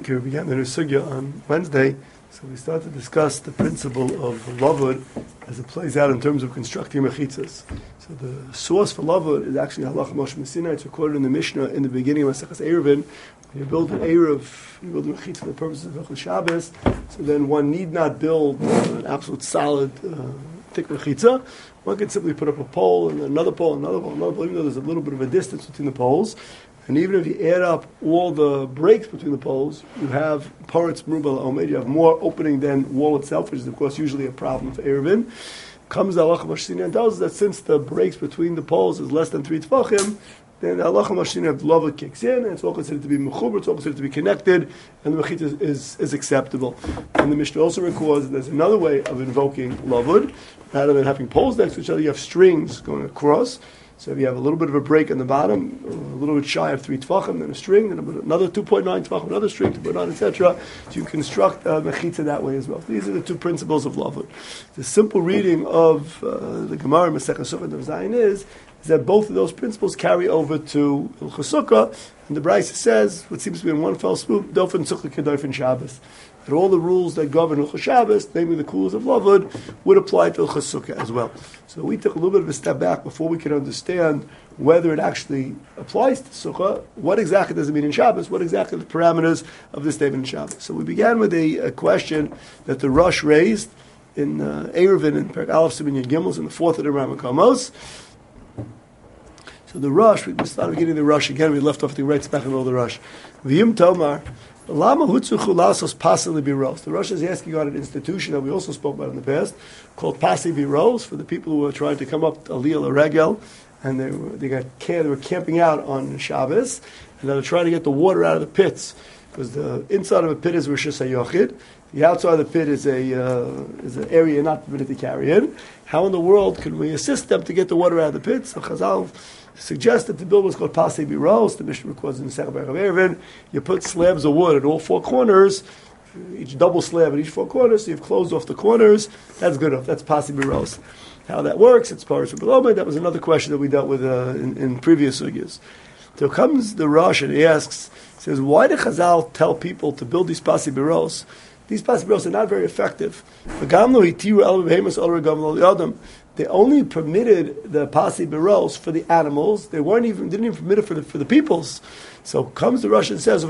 we began the new sugya on Wednesday, so we started to discuss the principle of lavud as it plays out in terms of constructing mechitzas. So the source for lavud is actually Halacha Moshe Messina. It's recorded in the Mishnah in the beginning of Maseches Eruvin. When you build an Eruv, you build a mechitza for the purposes of Hilchos Shabbos, so then one need not build an absolute solid, thick mechitza. One can simply put up a pole and another pole, another pole, another pole, even though there's a little bit of a distance between the poles. And even if you add up all the breaks between the poles, you have paretz merubah omed. You have more opening than wall itself, which is of course usually a problem for Eruvin. Comes the Halacha Moshe Messina and tells us that since the breaks between the poles is less than 3 tefachim, then the Halacha Moshe Messina of lavud kicks in, and it's all considered to be mechuber, it's all considered to be connected, and the mechitza is acceptable. And the Mishnah also records that there's another way of invoking lavud, rather than having poles next to each other, you have strings going across. So if you have a little bit of a break in the bottom, a little bit shy of 3 tefachim, then a string, then another 2.9 tefachim, another string, 2.9, etc. So you construct a mechitza that way as well. These are the two principles of lavud. The simple reading of the Gemara Masechah Sukkot of Zayin is that both of those principles carry over to Hilchos Sukkah, and the Brisa says, what seems to be in one fell swoop, Dofen Sukkah Kedofen Shabbos. That all the rules that govern Hilchos Shabbos, namely the kulas of lavud, would apply to Hilchos Sukkah as well. So we took a little bit of a step back before we could understand whether it actually applies to Sukkah. What exactly does it mean in Shabbos? What exactly are the parameters of this statement in Shabbos? So we began with a question that the Rosh raised in Eruvin in Perek Aleph Siman Yud Gimel in the fourth of the Rambam Kamos. So the Rosh, we started getting the Rosh again. We left off the right back in the middle of the Rosh. V'yim Tomar. Lama hutzuchu lasos pasili biros. The Rosh is asking on an institution that we also spoke about in the past, called pasi biros, for the people who were trying to come up to Aliyah L'Regel, and they were camping out on Shabbos, and they were trying to get the water out of the pits, because the inside of a pit is Rishus HaYochid, the outside of the pit is an area you're not permitted to carry in. How in the world can we assist them to get the water out of the pits? So Chazal suggested to build what's called Pasei Biros. The Mishnah records in the Second Perek of Eruvin. You put slabs of wood at all four corners, each double slab at each four corners, so you've closed off the corners. That's good enough. That's Pasei Biros. How that works, it's Paras Below. That was another question that we dealt with in previous sugyas. So comes the Rosh and he asks, says, why did Chazal tell people to build these Pasei Biros? These Pasei Biros are not very effective. They only permitted the Pasei Biros for the animals. They didn't even permit it for the peoples. So comes the Rosh and says,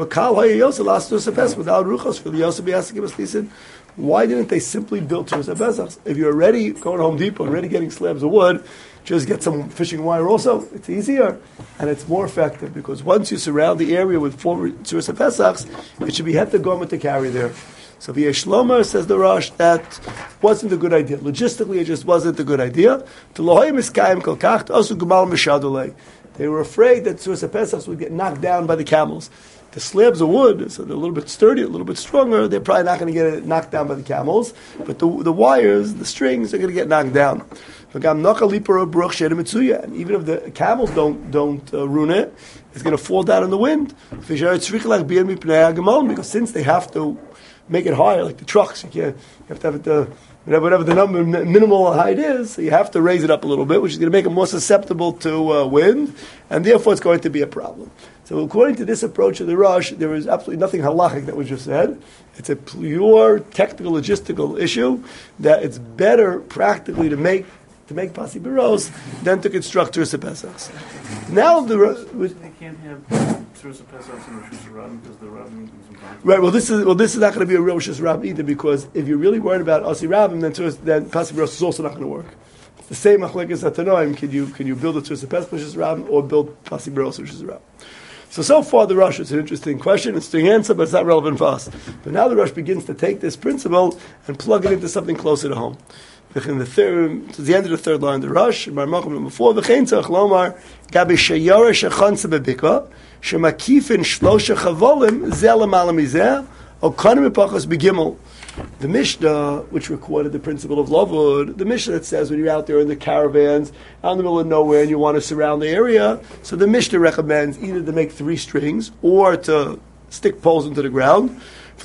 why didn't they simply build Turas HaPesach? If you're already going to Home Depot and already getting slabs of wood, just get some fishing wire also. It's easier and it's more effective, because once you surround the area with 4 Turas HaPesach, it should be het the garment to carry there. So V'yesh Lomar, says the Rosh, that wasn't a good idea. Logistically, it just wasn't a good idea. They were afraid that Turas HaPesach would get knocked down by the camels. The slabs of wood, so they're a little bit sturdy, a little bit stronger, they're probably not going to get knocked down by the camels, but the wires, the strings, are going to get knocked down. And even if the camels don't ruin it, it's going to fall down in the wind. Because since they have to make it higher, like the trucks, you have to have it whatever the number minimal height is, so you have to raise it up a little bit, which is going to make it more susceptible to wind, and therefore it's going to be a problem. So according to this approach of the Rosh, there is absolutely nothing halachic that was just said. It's a pure technical, logistical issue that it's better practically to make Pasei Biros than to construct Turas HaPesach. Now they can't have Turas HaPesach and Rosh Hashanah because the Rabbim is involved. Right. Well, this is not going to be a real Rosh Hashanah either, because if you're really worried about Asi Rabbim, then Pasei Biros is also not going to work. It's the same machlekes atanoim. Can you build a Turas HaPesach Rosh Hashanah or build Pasei Biros Rosh Hashanah? So far the Rosh is an interesting question, it's the answer, but it's not relevant for us. But now the Rosh begins to take this principle and plug it into something closer to home. To the end of the third line of the Rosh, number 4, V'chein tzarich lomar gabi sheyara shechansa bebika shemakifin shlosha chavolim zeh l'mala mizeh o kanim epachos begimel. The Mishnah, which recorded the principle of lavud, the Mishnah that says when you're out there in the caravans, out in the middle of nowhere, and you want to surround the area, so the Mishnah recommends either to make 3 strings or to stick poles into the ground.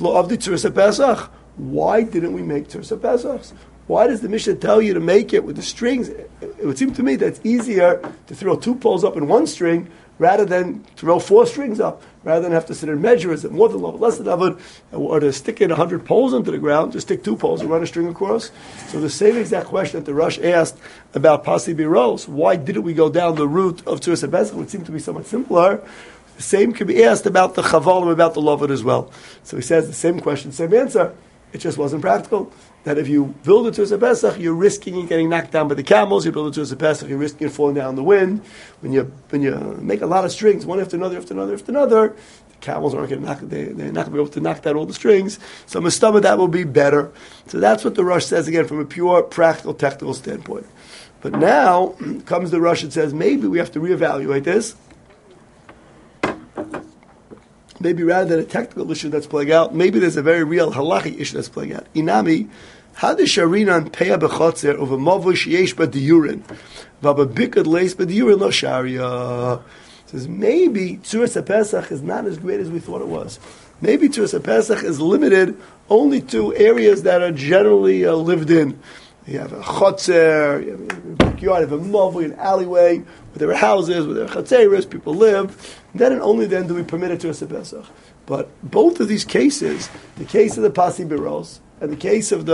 Why didn't we make Turas HaPesach? Why does the Mishnah tell you to make it with the strings? It would seem to me that it's easier to throw 2 poles up in 1 string rather than throw 4 strings up, rather than have to sit and measure, is it more than lavud, less than lavud, or to stick in 100 poles into the ground, just stick 2 poles and run a string across? So the same exact question that the Rosh asked about Pasi Biros, why didn't we go down the route of Tzuras HaPesach, which seemed to be so much simpler? The same could be asked about the Chavalim, about the lavud as well. So he says the same question, same answer. It just wasn't practical. That if you build a Tzuras HaPesach, you're risking it getting knocked down by the camels. You build a Tzuras HaPesach, you're risking it falling down in the wind. When you make a lot of strings, one after another, the camels aren't going to knock. They're not going to be able to knock down all the strings. So Mustama, that will be better. So that's what the Rosh says again from a pure practical, technical standpoint. But now comes the Rosh and says maybe we have to reevaluate this. Maybe rather than a technical issue that's playing out, maybe there's a very real halachic issue that's playing out. Inami, how does Sharinan peya b'chotzer over mavush yesh b'diyurin, v'aba bikad leis b'diyurin lo sharia? Says maybe Tzuras HaPesach is not as great as we thought it was. Maybe Tzuras HaPesach is limited only to areas that are generally lived in. You have a chotzer, you have a backyard, you have a mavu, an alleyway, where there are houses, where there are chatzeres, people live. Then and only then do we permit it to a Pesach. But both of these cases, the case of the Pasi Biros and the case of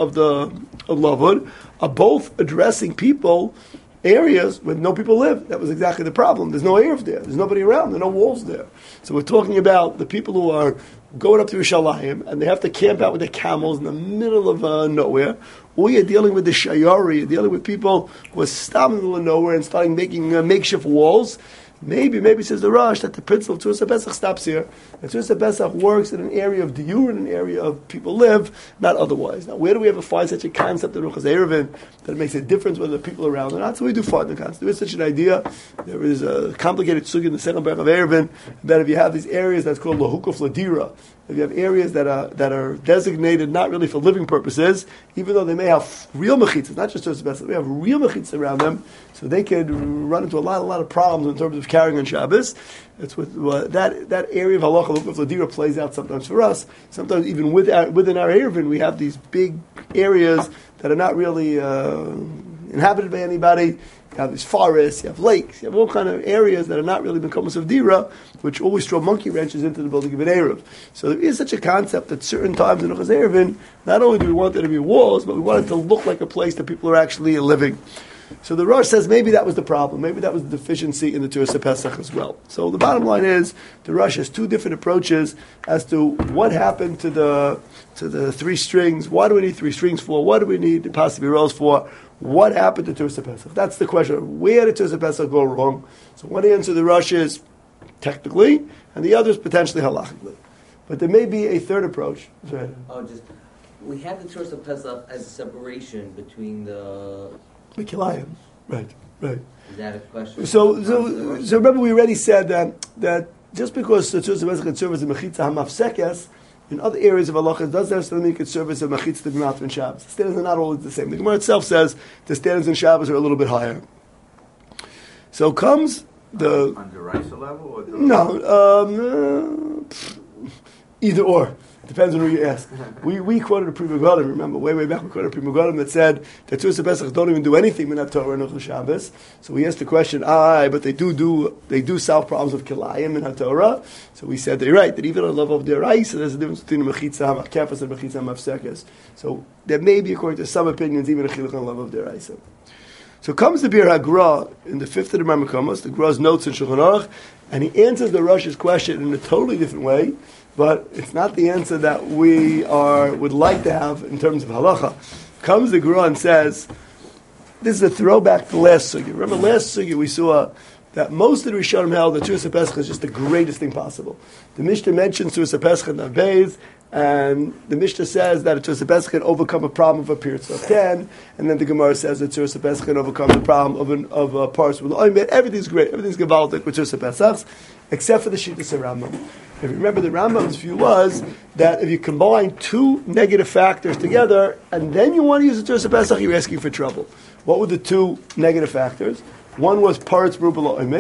Lavud, are both addressing people, areas where no people live. That was exactly the problem. There's no Erev there. There's nobody around. There are no walls there. So we're talking about the people who are going up to Yerushalayim and they have to camp out with their camels in the middle of nowhere. Or you're dealing with the Shayari, you're dealing with people who are stopping in the middle of nowhere and starting making makeshift walls. Maybe says the Rosh that the principle of Tzuras HaPesach stops here. And Tzuras HaPesach works in an area of diur, in an area of people live, not otherwise. Now, where do we ever find such a concept in Ruchas Erevin that it makes a difference whether the people are around or not? So we do find the concept. There is such an idea. There is a complicated sugi in the second Berach of Erevin that if you have these areas that's called Lahukuf Ladira, if you have areas that are designated not really for living purposes, even though they may have real mechitzas, not just Tzuras HaPesach, they have real mechitzas around them, so they could run into a lot of problems in terms of carrying on Shabbos. It's with that area of halacha of ladira plays out sometimes for us. Sometimes even within our Erevin, we have these big areas that are not really inhabited by anybody. You have these forests, you have lakes, you have all kind of areas that are not really mekomos of dira, which always throw monkey wrenches into the building of an Erev. So there is such a concept that certain times in Ruchas Erevin, not only do we want there to be walls, but we want it to look like a place that people are actually living. So the Rosh says maybe that was the problem. Maybe that was the deficiency in the Tzuras HaPesach as well. So the bottom line is the Rosh has 2 different approaches as to what happened to the 3 strings. Why do we need 3 strings for? What do we need the Pasi Biros for? What happened to Tzuras HaPesach? That's the question. Where did Tzuras HaPesach go wrong? So one answer the Rosh is technically, and the other is potentially halachically. But there may be a third approach. We have the Tzuras HaPesach as a separation between the Mekilayim. Right. Is that a question? So remember we already said that just because the Tzuras HaPesach can serve as a mechitza hamafsekes, in other areas of halacha, it doesn't necessarily mean it can serve as a mechitza to be mouth in Shabbos. The standards are not always the same. The Gemara itself says the standards in Shabbos are a little bit higher. So comes the on the Raisa level or either or. Depends on who you ask. We quoted a Pri Megadim, remember, way back we quoted a Pri Megadim that said that Tzuras HaPesach don't even do anything in Torah and Uchel Shabbos. So we asked the question, but they do solve problems of Kilayim in Torah. So we said they're right, that even on the level of Deraisa, there's a difference between a Mechitza HaMachkefas and Mechitza HaMafsekes. So there may be, according to some opinions, even a Chiluch on the level of Deraisa. So comes the Bir HaGra in the 5th of the Rambam, the Gra's notes in Shulchan Aruch, and he answers the Rosh's question in a totally different way. But it's not the answer that we would like to have in terms of halacha. Comes the Gra and says, this is a throwback to last sugi. Remember last sugi we saw that most of the Rishonim held that Tzuras HaPesach is just the greatest thing possible. The Mishnah mentions Tzuras HaPesach in Beis, and the Mishnah says that Tzuras HaPesach can overcome a problem of a period of 10, and then the Gemara says that Tzuras HaPesach can overcome the problem of a parts with Oimet. Everything's great. Everything's gewaltic with Tzuras HaPesach, except for the Shittas Rambam. If you remember, the Rambam's view was that if you combine 2 negative factors together, and then you want to use the Tzuras HaPesach, you're asking for trouble. What were the 2 negative factors? One was Paretz Merubah Lo Oimed,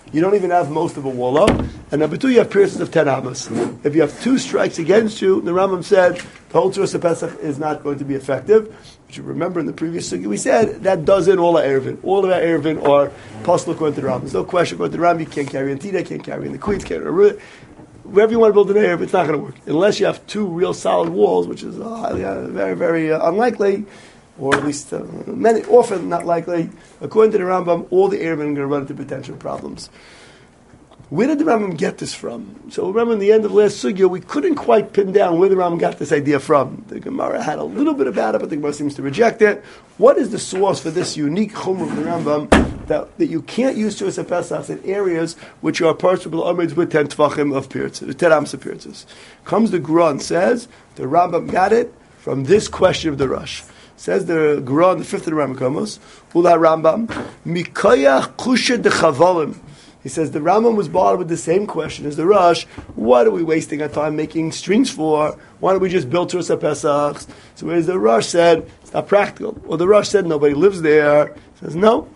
you don't even have most of a wall up. And number 2, you have pierces of 10 amas. If you have 2 strikes against you, the Rambam said the whole Tzuras Pesach is not going to be effective. But you remember in the previous sugi we said that does in all our Erevin. All of our Erevin are possible according to the Rambam. There's no question according to the Rambam. You can't carry in Tida, can't carry in the Queens, can't wherever you want to build an Erev, it's not going to work. Unless you have 2 real solid walls, which is highly, very, very unlikely, or at least often not likely. According to the Rambam, all the Erevin are going to run into potential problems. Where did the Rambam get this from? So remember in the end of last sugya, we couldn't quite pin down where the Rambam got this idea from. The Gemara had a little bit about it, but the Gemara seems to reject it. What is the source for this unique chumrah of the Rambam that you can't use to a Pesach in areas which are partial omids with 10 tvachim of pirtzes, 10 ams of pirtzes? Comes the Gra and says, the Rambam got it from this question of the Rosh. Says the Gra in the 5th of the Rambam, Ula Rambam, Mikayach kusha de chavalim. He says the Rambam was bothered with the same question as the Rosh. What are we wasting our time making strings for? Why don't we just build Tzuras HaPesach? So whereas the Rosh said, it's not practical. Or the Rosh said, nobody lives there. He says, no.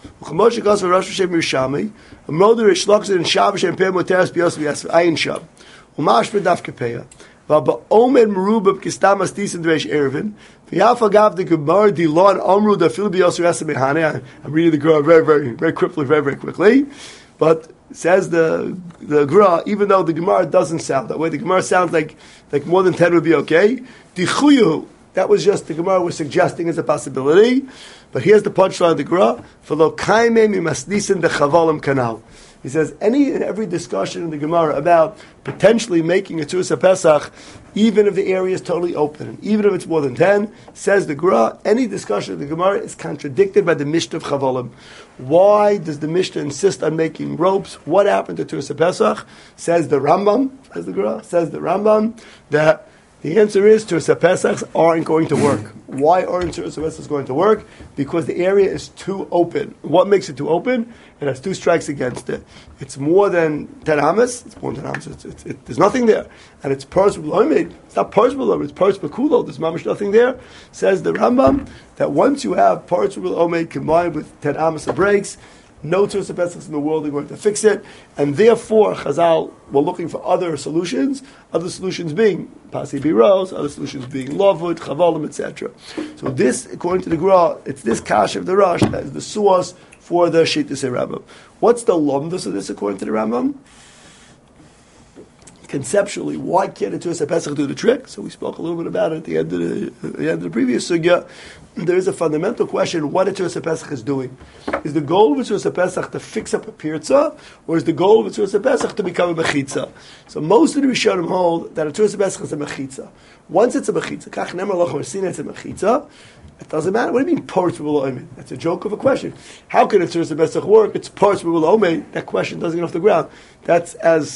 I'm reading the Gemara very quickly. But says the Gra, even though the Gemara doesn't sound that way, the Gemara sounds like more than 10 would be okay. Dichuyu, that was just the Gemara was suggesting as a possibility. But here's the punchline of the Gra: for lo kaime mimasnisin de chavalim kanal. He says any and every discussion in the Gemara about potentially making a Tzuras HaPesach, even if the area is totally open, and even if it's more than 10, says the Gra, any discussion in the Gemara is contradicted by the Mishnah of Chavalim. Why does the Mishnah insist on making ropes? What happened to Tzuras HaPesach? Says the Rambam, says the Gra, says the Rambam, that the answer is Tzuras HaPesach aren't going to work. Why aren't Tzuras HaPesach going to work? Because the area is too open. What makes it too open? It has 2 strikes against it. It's more than 10 amas. It's more than 10 amas. There's nothing there. And it's parts with Loimid. It's not parts with Loimid. It's parts with Kulo. There's mamish nothing there. Says the Rambam that once you have parts with Loimid combined with 10 amas of breaks, no Tzuras HaPesach in the world are going to fix it. And therefore, Chazal were looking for other solutions being Pasi Biros, other solutions being Lavud, Chavalim, etc. So this, according to the Gra, it's this Kash of the Rosh that is the source for the Shittis Rambam. What's the Lomdus of this according to the Rambam? Conceptually, why can't a Tzuras HaPesach do the trick? So we spoke a little bit about it at the end of the previous sugya. There is a fundamental question: what a Tzuras HaPesach is doing? Is the goal of a Tzuras HaPesach to fix up a pirza, or is the goal of a Tzuras HaPesach to become a mechitza? So most of the Rishonim hold that a Tzuras HaPesach is a mechitza. Once it's a mechitza, kach nemer lach marsin, it's a mechitza. It doesn't matter. What do you mean parts below omed? That's a joke of a question. How can a Tzuras HaPesach work? It's parts below omed. That question doesn't get off the ground. That's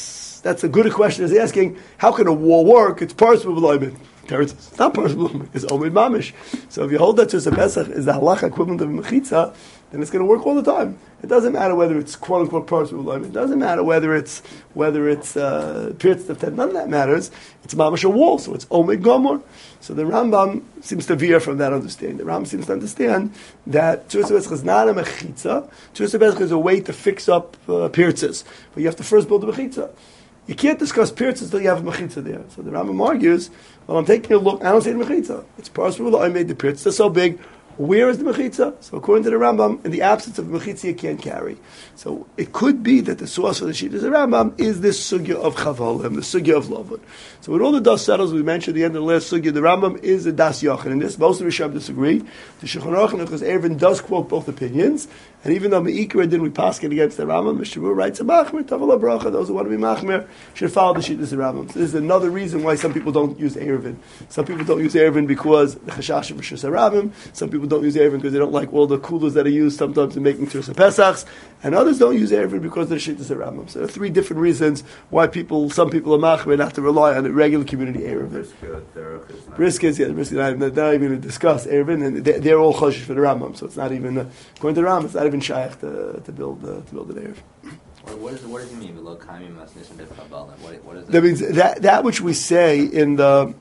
a good a question as asking, how can a wall work? It's parts below omed. It's not parts below omed. It's omed mamish. So if you hold that Tzuras HaPesach is the halacha equivalent of a mechitza, then it's going to work all the time. It doesn't matter whether it's quote unquote parts below omed. It doesn't matter whether it's periods of 10. None of that matters. It's mamish a wall, so it's omed gomor. So the Rambam seems to veer from that understanding. The Rambam seems to understand that Tzuras HaPesach is not a mechitza. Tzuras HaPesach is a way to fix up pirtzes. But you have to first build a mechitza. You can't discuss pirtzes until you have a mechitza there. So the Rambam argues, well, I'm taking a look, I don't see the mechitza. It's possible that I made the pirtzes so big. Where is the mechitza? So according to the Rambam, in the absence of mechitza, you can't carry. So it could be that the source for the Shittas Rambam is this sugya of chavalim, the sugya of lavud. So when all the dust settles, we mentioned at the end of the last sugya, the Rambam is a das yachin. In this, most of the Risham disagree. The Shulchan Aruch, because Erevin does quote both opinions, and even though Meikra didn't we paskin against the Rambam, Mishabur writes a machmer, tavala bracha. Those who want to be machmer should follow the Shittas Rambam. So this is another reason why some people don't use Erevin. Some people don't use Erevin because the chashash of Rishus Harabim. Some people don't use Erevin because they don't like all the kulas that are used sometimes in making Tzuras HaPesachs, and others don't use Erevin because of the Shittas Rambam. So there are 3 different reasons why some people are machmer have to rely on a regular community Erevin. Briskes, yeah, Briskes, they're not even going to discuss Erevin, and they're all choshesh for the Rambam. So it's not even according to the Rambam, it's not even shaykh to build an Erevin. What does he mean? What is That means that which we say in the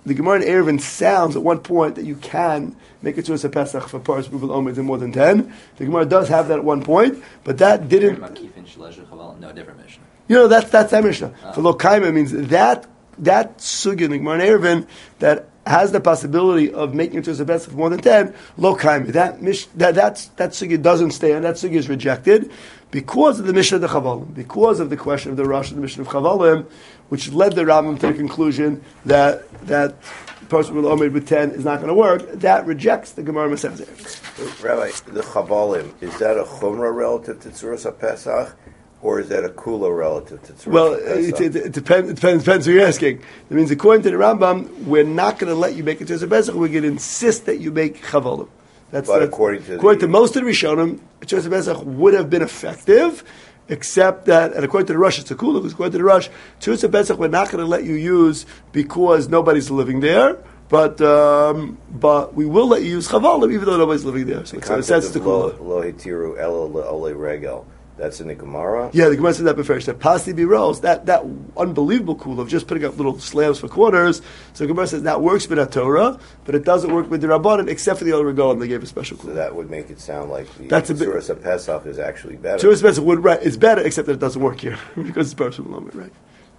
the Gemara in Eruvin sounds at one point that you can make a Tzuras Pesach for Paras Ruvel Omed in more than 10. The Gemara does have that at one point, but that didn't. No, different Mishnah. That's that Mishnah. For Lo Kaima means that sugya in the Gemara in Eruvin that has the possibility of making it to a Pesach for more than 10, Lo Kaima. That sugya doesn't stand. That sugya is rejected because of the Mishnah of the Chavalim, because of the question of the Rosh of the Mishnah of Chavalim, which led the Rambam to the conclusion that person will omid with 10 is not going to work. That rejects the Gemara Masechta. Rabbi, the Chavalim, is that a Chumrah relative to Tzuras HaPesach, or is that a Kula relative to Tzuras HaPesach? It depends who you're asking. That means according to the Rambam, we're not going to let you make it Tzuras HaPesach, we're going to insist that you make Chavalim. According to most of the Rishonim, Tzuras HaPesach would have been effective, except that, and according to the Rosh, it's a Kula, because according to the Rosh, Tzuras HaPesach we're not going to let you use because nobody's living there, but we will let you use Chavalim even though nobody's living there. So the it's the Kula. Lo hitiru elo le'ole regel. That's in the Gemara? Yeah, the Gemara said that before. She said, Pasi Biros, that unbelievable Kula of just putting up little slabs for corners. So the Gemara says that works with the Torah, but it doesn't work with the Rabbanan, except for the other Regalim, they gave a special Kula. So that would make it sound like the Tzuras HaPesach is actually better. Tzuras HaPesach would, right, it's better, except that it doesn't work here, because it's personal moment, right?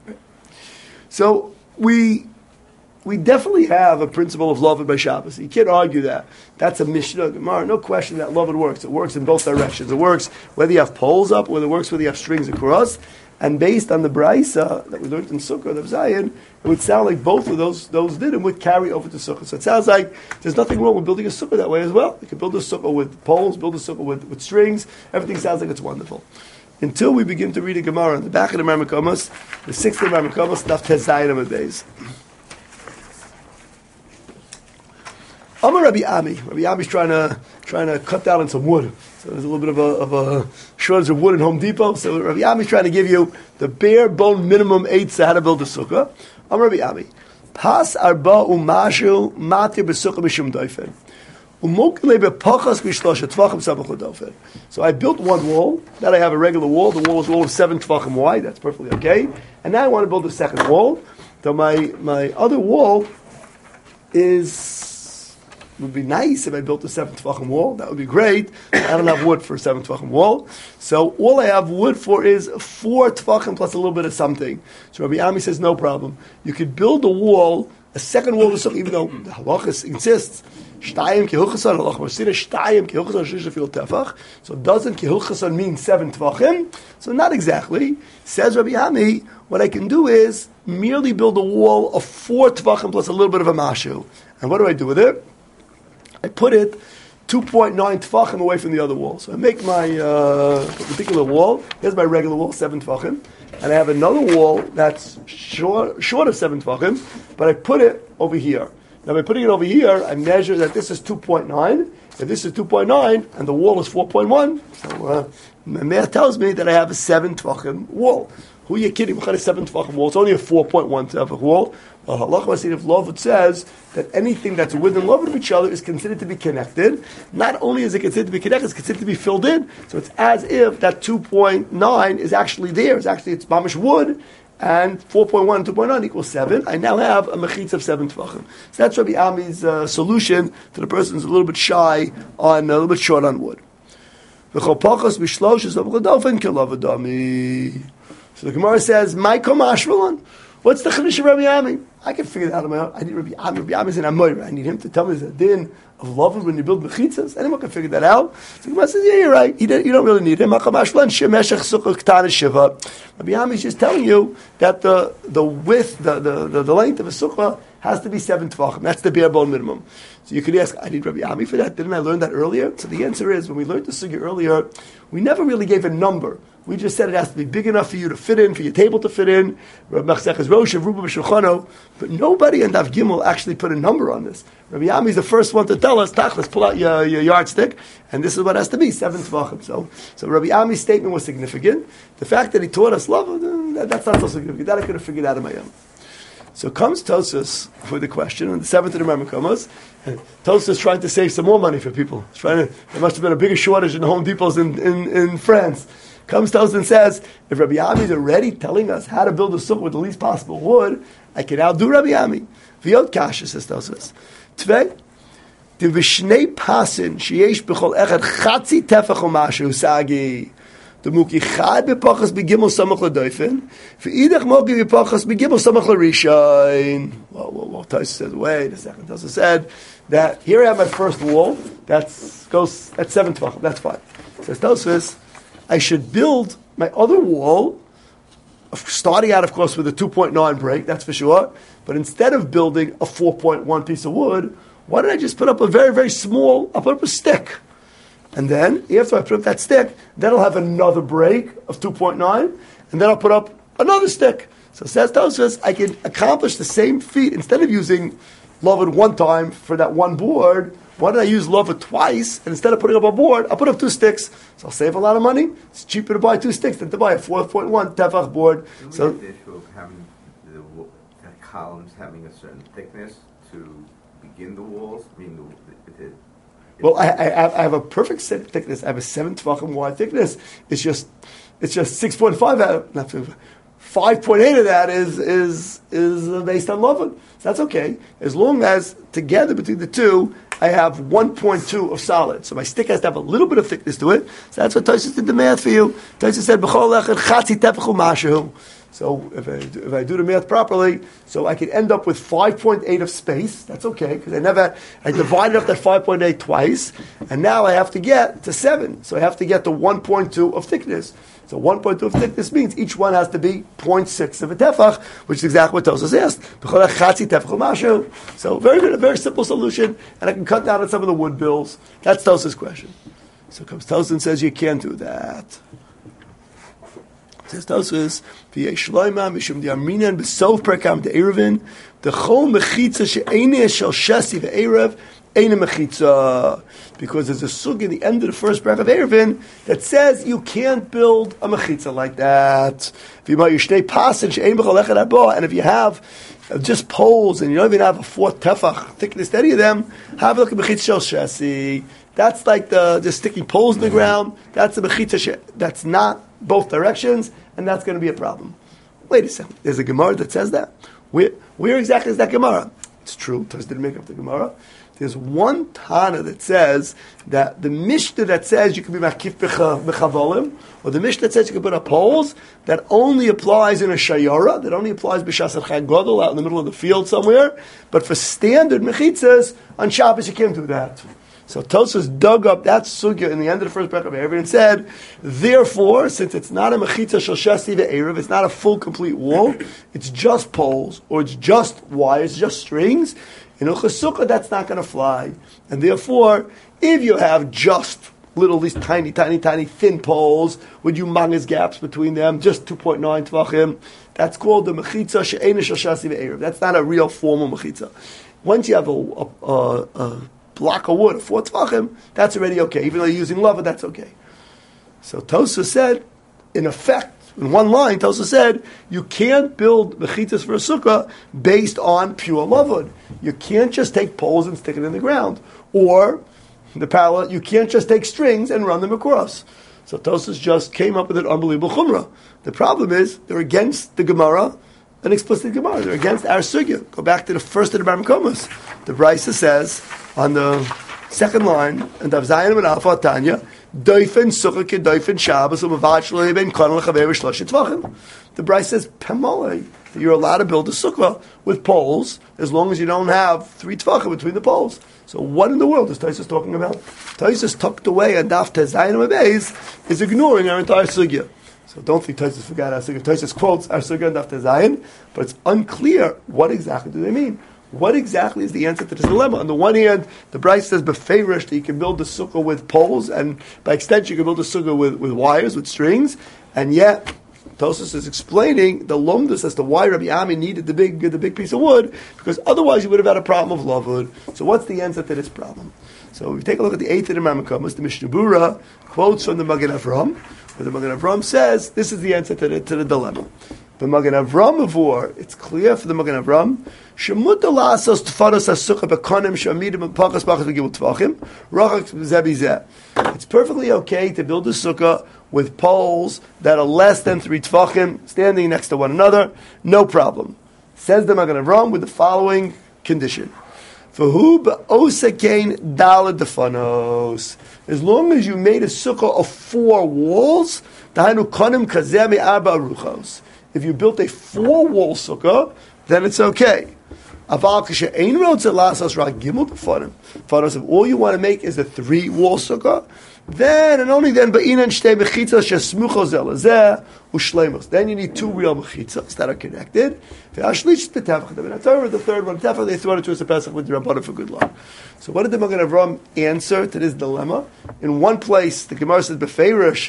So we definitely have a principle of Loved by Shabbos. You can't argue that. That's a Mishnah, Gemara. No question that Loved works. It works in both directions. It works whether you have poles up, or it works whether you have strings across. And based on the Braisa that we learned in Sukkot of Zion, it would sound like both of those did and would carry over to Sukkot. So it sounds like there's nothing wrong with building a Sukkah that way as well. You can build a Sukkah with poles, build a Sukkah with strings. Everything sounds like it's wonderful. Until we begin to read a Gemara on the back of the Marmakomos, the 6th of the Marmakomos, Daf Tes Zayin Amud Beis. Amar Rabbi Ami. Rabbi Ami's trying to cut down on some wood. So there's a little bit of a shortage of wood in Home Depot. So Rabbi Ami's trying to give you the bare bone minimum eitzah how to build a sukkah. Amar Rabbi Ami. Pas arba umashu matir b'sukkah mishum doifen. Umokle bepachas b'shlosha tvachim sabachot doifen. So I built one wall. Then I have a regular wall. The wall is a wall of 7 tvachim wide. That's perfectly okay. And now I want to build a second wall. So my other wall would be nice if I built a 7 tvachim wall. That would be great. I don't have wood for a 7 tvachim wall. So all I have wood for is 4 tvachim plus a little bit of something. So Rabbi Ami says, no problem. You could build a wall, a second wall, even though the halachas insists, shtayim kehilchasan, halach masira, shtayim kehilchasan, shishafil tefach. So doesn't kehilchasan mean 7 tvachim? So not exactly. Says Rabbi Ami, what I can do is merely build a wall of 4 tvachim plus a little bit of a mashu. And what do I do with it? I put it 2.9 tefachim away from the other wall. So I make my particular wall. Here's my regular wall, 7 tefachim. And I have another wall that's short of 7 tefachim, but I put it over here. Now by putting it over here, I measure that this is 2.9. If this is 2.9 and the wall is 4.1, so my math tells me that I have a 7 tefachim wall. Who are you kidding? What kind of 7 tefachim wall? It's only a 4.1 tefach wall. Halach Masid of Lovud says that anything that's within love of each other is considered to be connected. Not only is it considered to be connected, it's considered to be filled in. So it's as if that 2.9 is actually there. It's mamish wood, and 4.1 and 2.9 equals 7. I now have a mechitz of 7 tvachim. So that's Rabbi Ami's solution to the person who's a little bit shy on, a little bit short on wood. So the Gemara says, "My komashvalan." What's the chiddush of Rabbi Ami? I can figure that out on my own. I need Rabbi Ami. Rabbi Ami is an Amoyra. I need him to tell me the din of love when you build mechitzas. Anyone can figure that out. So the Gemara says, "Yeah, you're right. You don't really need him." Rabbi Ami is just telling you that the width, the length of a sukkah has to be 7 tvachim. That's the bare bone minimum. So you could ask, I need Rabbi Ami for that. Didn't I learn that earlier? So the answer is, when we learned the sugya earlier, we never really gave a number. We just said it has to be big enough for you to fit in, for your table to fit in. But nobody in Daf Gimel actually put a number on this. Rabbi Ami is the first one to tell us, let's pull out your yardstick, and this is what it has to be, 7 tvachim. So Rabbi Ami's statement was significant. The fact that he taught us love, that's not so significant. That I could have figured out on my own. So comes Tosfos with the question, on the 7th of the Marmakomos, and Tosfos is trying to save some more money for people. There must have been a bigger shortage in the Home Depots in France. comes to us and says, if Rabbi Ami is already telling us how to build a sukkah with the least possible wood, I can outdo Rabbi Ami. V'yod kasha, says Tosfos. Tvei, the v'shnei pasin, sheyesh b'chol echad chatzi tefach u'mashu sagi. The muki chad b'pachas b'gimel samach l'doifen, v'idach moki b'pachas b'gimel samach l'rishayin. Well, Tosfos says, wait a second. Tosfos said that here I have my first wall, that's 7 tvachim, that's fine. Says Tosfos, I should build my other wall, starting out, of course, with a 2.9 break, that's for sure, but instead of building a 4.1 piece of wood, why don't I just put up a very, very small, I'll put up a stick. And then, after I put up that stick, then I'll have another break of 2.9, and then I'll put up another stick. So says Tosfos, I can accomplish the same feat. Instead of using Lovud one time for that one board, why don't I use Lovud twice, and instead of putting up a board, I'll put up 2 sticks. So I'll save a lot of money. It's cheaper to buy 2 sticks than to buy a 4.1 tefach board. So the issue of having the columns having a certain thickness to begin the walls. I mean, well, I have a perfect thickness. I have a 7 tvachim wide thickness. It's just 6.5 out. Not 5.8 of that is based on Lovud. So that's okay, as long as together between the two I have 1.2 of solid. So my stick has to have a little bit of thickness to it. So that's what Tosfos did the math for you. Tosfos said b'chol echad chatzi tefach u'mashu. So if I do the math properly, so I can end up with 5.8 of space. That's okay, because I divided up that 5.8 twice, and now I have to get to 7. So I have to get to 1.2 of thickness. So 1.2 of thickness means each one has to be 0.6 of a tefach, which is exactly what Tosfos asked. So very good, a very simple solution, and I can cut down on some of the wood bills. That's Tosfos' question. So comes Tosfos and says you can't do that. Says Tosfos, v'yesh shloima mishum di'arminan b'sof perkam de'erevin d'chol mechitza she'enei shel shesi ve'erev eine mechitza, because there's a sug in the end of the first bracha of Erevin that says you can't build a mechitza like that. And if you have just poles and you don't even have a 4 tefach thickness to any of them, have a look at mechitza shel shesi. That's like the sticking poles in the ground. That's a mechitza that's not both directions, and that's going to be a problem. Wait a second. There's a Gemara that says that. Where exactly is that Gemara? It's true. Tosfos didn't make up the Gemara. There's one Tana that says that the Mishnah that says you can be makif b'chavolim, or the Mishnah that says you can put up poles, that only applies in a shayara, that only applies b'shas Chag Gadol out in the middle of the field somewhere. But for standard mechitzas on Shabbos you can't do that. So Tosfos dug up that sugya in the end of the first bracha of Erev and said, therefore, since it's not a mechitza shel shesi ve'erev, it's not a full complete wall, it's just poles, or it's just wires, just strings, in Hilchos Sukkah that's not going to fly. And therefore, if you have just little, these tiny thin poles with humongous gaps between them, just 2.9 tvachim, that's called the mechitza she'enei shel shesi ve'erev. That's not a real formal mechitza. Once you have a block of wood, 4 tvachim, that's already okay. Even though you're using lava, that's okay. So Tosfos said, in effect, in one line, Tosfos said, you can't build mechitzas for a sukkah based on pure lavud. You can't just take poles and stick it in the ground. Or, the parallel, you can't just take strings and run them across. So Tosfos just came up with an unbelievable chumrah. The problem is, they're against the Gemara, an explicit Gemara. They're against our sugya. Go back to the first of the Bar Mekomos. The Brisa says, on the second line, and Dav Zayin and Alpha Tanya, Doifen Sukkah ke Doifen Shabbos u'mavad shlo ben kohen lechaver v'shlosh tvachim. The Brisa says Pemolei that you're allowed to build a sukkah with poles as long as you don't have 3 tvachim between the poles. So what in the world is Tosfos talking about? Tosfos tucked away and Daf Tezayin Beis is ignoring our entire sugya. So don't think Tosfos forgot our sugya. Tosfos quotes our sugya and Daf Tezayin, but it's unclear what exactly do they mean. What exactly is the answer to this dilemma? On the one hand, the Brisa says beferish that you can build the sukkah with poles, and by extension you can build a sukkah with wires, with strings, and yet Tosfos is explaining the lomdus as to why Rabbi Ami needed the big piece of wood, because otherwise you would have had a problem of lavud. So what's the answer to this problem? So we take a look at the 8th of the Bar Mekomos. The Mishnah Berurah quotes from the Magen Avram, where the Magen Avram says this is the answer to the dilemma. The Magen Avram Avor, it's clear for the Magen Avram, Shemuta la'asos tfaros ha'sukkah b'konim she'amidim and pachas v'gimel tvachim, rachak zeh b'zeh. It's perfectly okay to build a sukkah with poles that are less than 3 tvachim, standing next to one another, no problem. Says the Magen Avram with the following condition. V'hu b'osekain daled defanos. As long as you made a sukkah of 4 walls, dahanu konim kazeh me'arba aruchos. If you built a 4-wall sukkah, then it's okay. If all you want to make is a 3-wall sukkah, then and only then then you need 2 real mechitzas that are connected. The third one, they throw it to us a Pesach with the Rabbanan for good luck. So what did the Magen Avram answer to this dilemma? In one place, the Gemara says, Befeirish,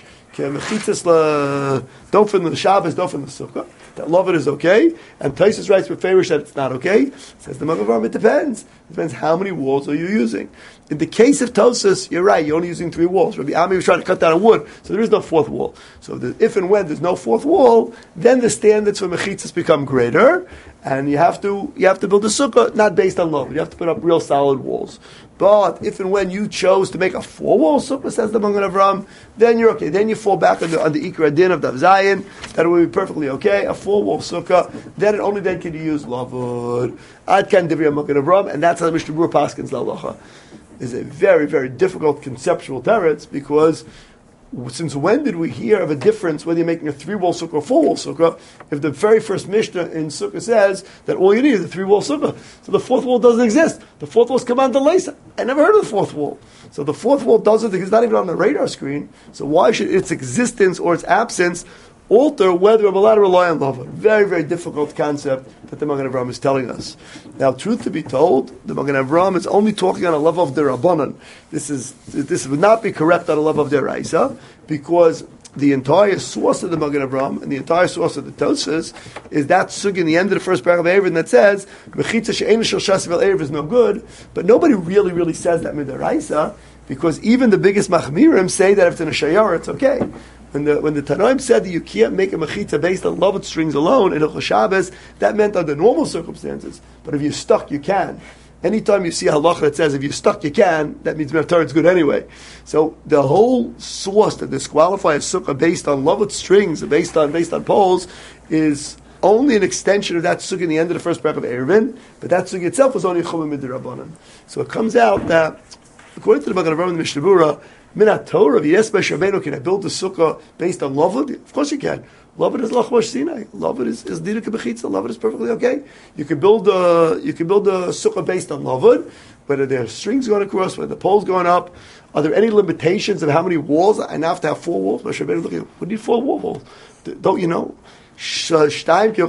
don't fin the Shabbos, don't fin the Sukkah. That love it is okay. And Taisus writes Befeirish that it's not okay. Says the Magen Avram, it depends. It depends how many walls are you using. In the case of Tosas, you're right, you're only using 3 walls. Rabbi Ami was trying to cut down a wood, so there is no 4th wall. So if and when there's no 4th wall, then the standards for mechitzas become greater, and you have to build a sukkah not based on love. You have to put up real solid walls. But if and when you chose to make a 4-wall sukkah, says the Magen Avram, then you're okay. Then you fall back on the Ikra Din of Dav Zayin. That will be perfectly okay. A 4-wall sukkah. Then and only then can you use lavud. Ad kan divrei Magen Avram, and that's how the Mishnah Berurah paskins la'alacha. Is a very, very difficult conceptual teretz, because since when did we hear of a difference whether you're making a 3-wall sukkah or 4-wall sukkah, if the very first Mishnah in sukkah says that all you need is a 3-wall sukkah? So the 4th wall doesn't exist. The 4th wall is command leisa. I never heard of the 4th wall. So the 4th wall doesn't, it's not even on the radar screen. So why should its existence or its absence alter whether we're allowed to rely on love? Very, very difficult concept that the Magen Avram is telling us. Now, truth to be told, the Magen Avram is only talking on a level of the Rabbanan. This would not be correct on a level of the Raisa, because the entire source of the Magen Avram and the entire source of the Tosas is that sugya in the end of the first paragraph of Erevin that says Mechitza she'ein shel shas vel erev is no good, but nobody really says that midaraisa, because even the biggest machmirim say that if it's in a shayara, it's okay. When the Tanoim said that you can't make a mechitza based on loved strings alone in a Shabbos, that meant under normal circumstances. But if you're stuck, you can. Anytime you see a halacha that says if you're stuck, you can, that means Torah is good anyway. So the whole source that disqualifies sukkah based on loved strings, based on poles, is only an extension of that sukkah in the end of the first paragraph of Erevin, but that sukkah itself was only a chumah midrabanan. So it comes out that, according to the Magen Avram and the Mishnah Berurah, Minat Torah, V'yes B'Shavenu, can I build a sukkah based on Lavud? Of course you can. Lavud is Lachmash Sinai. Lavud is Diduk B'chitza. Lavud is perfectly okay. You can build a sukkah based on Lavud, whether there are strings going across, whether the poles going up. Are there any limitations of how many walls? I now have to have 4 walls. B'Shavenu looking, we need 4 walls. Don't you know? So if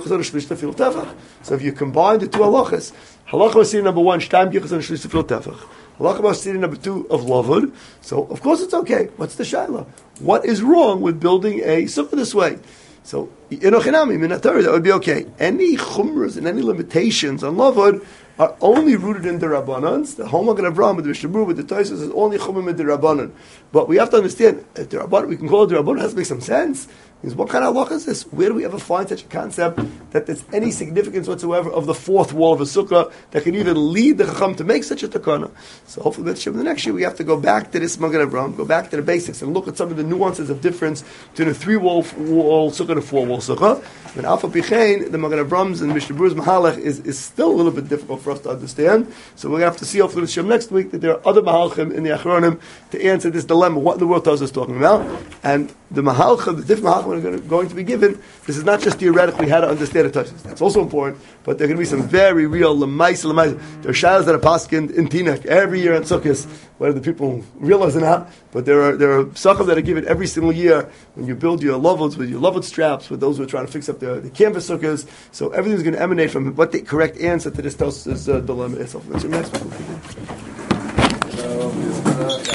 you combine the 2 halachas, halacha Sinai number 1, Shtaim Kichas and Shlish Tefillah Tefach. Halacha City number 2 of Lavud. So, of course, it's okay. What's the shaila? What is wrong with building a sukkah this way? So, Inochinami, Minatar, that would be okay. Any chumras and any limitations on Lavud are only rooted in the Rabbanans. The whole Magen Avram with the Mishnah Berurah with the Tosas is only chumim in the Rabbanan. But we have to understand, if the Rabbanan, we can call it the Rabbanan, it has to make some sense. Because what kind of halacha is this? Where do we ever find such a concept that there's any significance whatsoever of the 4th wall of a sukkah that can even lead the chacham to make such a takana? So hopefully the next year we have to go back to this Magen Avram, go back to the basics and look at some of the nuances of difference between a 3-wall sukkah and a 4-wall sukkah. When Alpha Pichain, the Magen Avram's and Mishnah Berurah's Mahalach is still a little bit difficult for us to understand. So we're going to have to see hopefully next week that there are other Mahalchim in the Achronim to answer this dilemma. What in the world Tosas is talking about? And the Mahalchim, the different Mahalchim are going to be given. This is not just theoretically how to understand a Tosas. That's also important, but there are going to be some very real lemaisa. There are shaylas that are paskined in Tinek every year in Sukkot, whether the people realize it or not. But there are psachim that are given every single year when you build your lovuds with your lovud straps, with those who are trying to fix up the canvas sukkahs. So everything's going to emanate from what the correct answer to this Tosas dilemma is. Next week.